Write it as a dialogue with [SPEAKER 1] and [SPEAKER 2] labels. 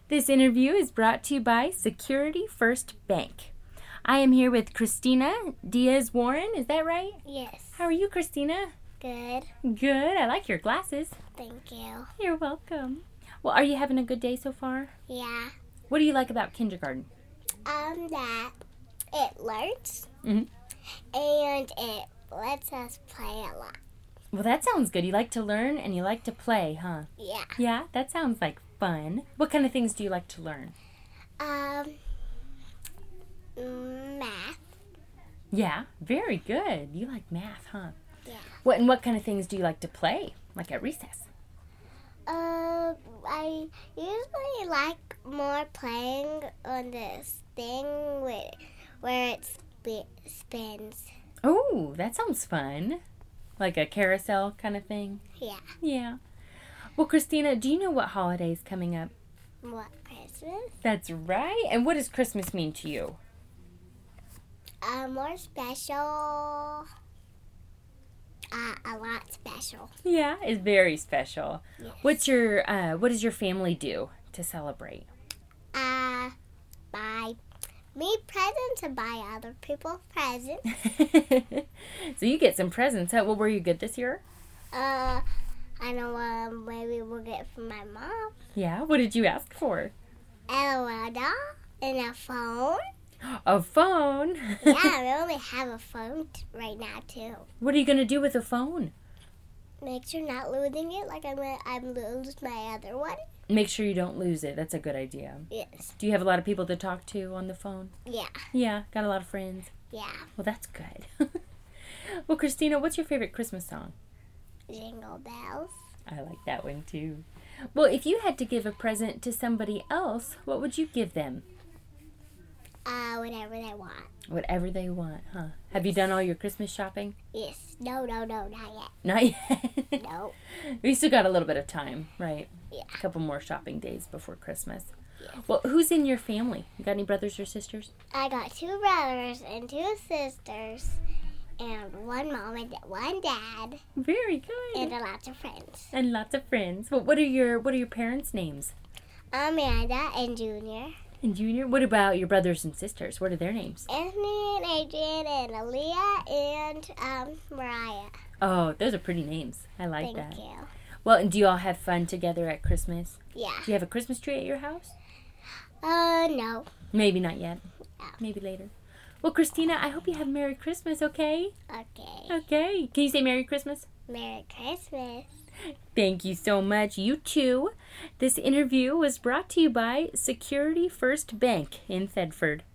[SPEAKER 1] This interview is brought to you by Security First Bank. I am here with Christina Diaz-Warren. Is that right?
[SPEAKER 2] Yes.
[SPEAKER 1] How are you, Christina?
[SPEAKER 2] Good.
[SPEAKER 1] Good. I like your glasses.
[SPEAKER 2] Thank you.
[SPEAKER 1] You're welcome. Well, are you having a good day so far?
[SPEAKER 2] Yeah.
[SPEAKER 1] What do you like about kindergarten?
[SPEAKER 2] That it learns
[SPEAKER 1] Mhm.
[SPEAKER 2] and it lets us play a lot.
[SPEAKER 1] Well, that sounds good. You like to learn and you like to play, huh?
[SPEAKER 2] Yeah.
[SPEAKER 1] Yeah, that sounds like fun. What kind of things do you like to learn?
[SPEAKER 2] Math.
[SPEAKER 1] Yeah, very good. You like math, huh?
[SPEAKER 2] Yeah.
[SPEAKER 1] What kind of things do you like to play, like at recess?
[SPEAKER 2] I usually like more playing on this thing where it spins.
[SPEAKER 1] Oh, that sounds fun. Like a carousel kind of thing?
[SPEAKER 2] Yeah.
[SPEAKER 1] Yeah. Well, Christina, do you know what holiday is coming up?
[SPEAKER 2] What, Christmas?
[SPEAKER 1] That's right. And what does Christmas mean to you?
[SPEAKER 2] More special. A lot special.
[SPEAKER 1] Yeah, it's very special.
[SPEAKER 2] Yes.
[SPEAKER 1] What does your family do to celebrate?
[SPEAKER 2] Buy me presents and buy other people presents.
[SPEAKER 1] So you get some presents. Huh? Well, were you good this year?
[SPEAKER 2] I know maybe we'll get from my mom.
[SPEAKER 1] Yeah. What did you ask for?
[SPEAKER 2] And a doll and a phone.
[SPEAKER 1] A phone.
[SPEAKER 2] Yeah, we only have a phone right now too.
[SPEAKER 1] What are you gonna do with a phone?
[SPEAKER 2] Make sure not losing it like I'm lose my other one.
[SPEAKER 1] Make sure you don't lose it. That's a good idea.
[SPEAKER 2] Yes.
[SPEAKER 1] Do you have a lot of people to talk to on the phone?
[SPEAKER 2] Yeah.
[SPEAKER 1] Yeah, got a lot of friends.
[SPEAKER 2] Yeah.
[SPEAKER 1] Well, that's good. Well, Christina, what's your favorite Christmas song?
[SPEAKER 2] Jingle bells.
[SPEAKER 1] I like that one too. Well, if you had to give a present to somebody else, what would you give them?
[SPEAKER 2] Whatever they want.
[SPEAKER 1] Whatever they want, huh? Have you done all your Christmas shopping?
[SPEAKER 2] Yes. No, not yet.
[SPEAKER 1] Not yet.
[SPEAKER 2] No.
[SPEAKER 1] We still got a little bit of time, right?
[SPEAKER 2] Yeah.
[SPEAKER 1] A couple more shopping days before Christmas.
[SPEAKER 2] Yes.
[SPEAKER 1] Well, who's in your family? You got any brothers or sisters?
[SPEAKER 2] I got 2 brothers and 2 sisters, and 1 mom and 1 dad,
[SPEAKER 1] Very good.
[SPEAKER 2] and lots of friends.
[SPEAKER 1] And lots of friends. Well, what are your parents' names?
[SPEAKER 2] Amanda and Junior.
[SPEAKER 1] And Junior? What about your brothers and sisters? What are their names?
[SPEAKER 2] Anthony and Adrian and Aaliyah and Mariah.
[SPEAKER 1] Oh, those are pretty names. I like
[SPEAKER 2] Thank
[SPEAKER 1] that.
[SPEAKER 2] you.
[SPEAKER 1] Well, and do you all have fun together at Christmas?
[SPEAKER 2] Yeah.
[SPEAKER 1] Do you have a Christmas tree at your house?
[SPEAKER 2] No.
[SPEAKER 1] Maybe not yet.
[SPEAKER 2] No.
[SPEAKER 1] Maybe later. Well, Christina, I hope you have Merry Christmas, okay?
[SPEAKER 2] Okay.
[SPEAKER 1] Okay. Can you say Merry Christmas?
[SPEAKER 2] Merry Christmas.
[SPEAKER 1] Thank you so much. You too. This interview was brought to you by Security First Bank in Thedford.